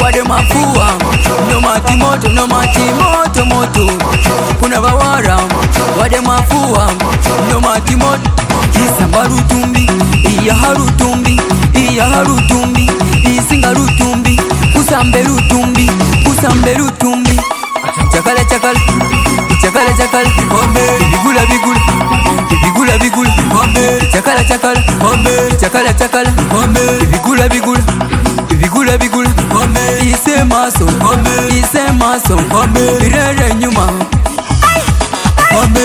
wade mafua no mati moto moto kuna bawara wade mafua no mati moto isamba rutumbi iya harutumbi isinga rutumbi usambe rutumbi chakala hombe bigula hombe chakala hombe bigula hombe isemaso hombe irere nyuma hombe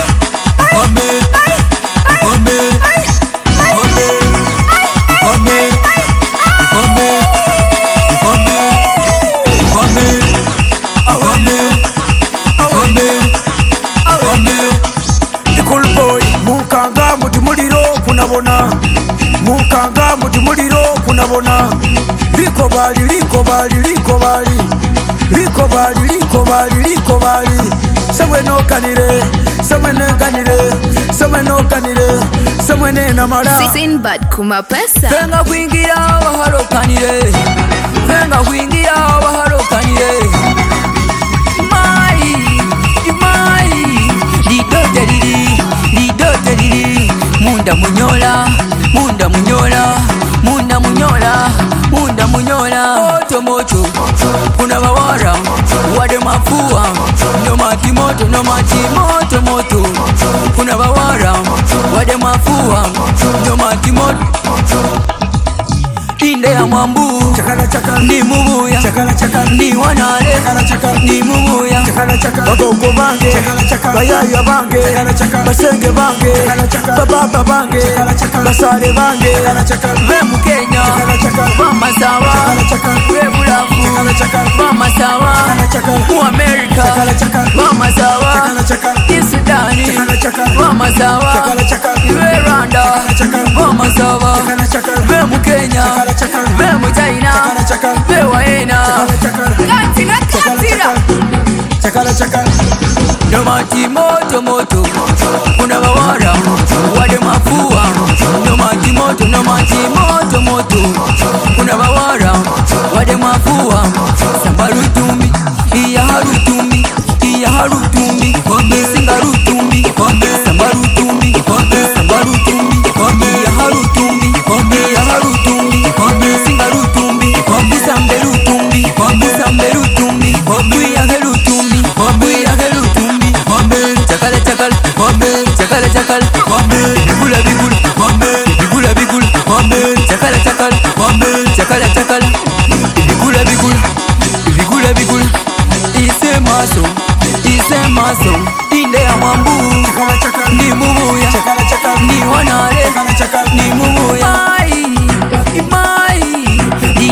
mukanga muti muliro kunabona liko bali semwe namala Sinbad kuma pesa venga kuingira bahalokanire mai lidote lili munda munyola moto kuna bawara wade mafua no mati moto moto kuna bawara wade mafua no mati moto inde ya mwambu ni mubuya ni wanale ni mubuya bagogo bange bayaya bange basenge bange bababa bange basare bange be mukenya mama sawa be bulafu mama sawa mu America mama sawa Sudani mama sawa be Rwanda mama sawa be mukenya be mu China be waena chakala no mati moto kuna bawara wade mafua no mati moto kuna bawara wade mafua sambarutumbi iya harutumbi isinga rutumbi sambarutumbi iya harutumbi isinga rutumbi isambe rutumbi iya herutumbi chakala bigula chakala bigula isemaso inde ya mwambu ni mubuya ni wanale ni mubuya mai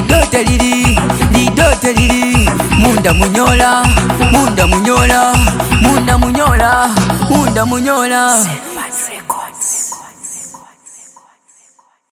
lidote lili munda munyola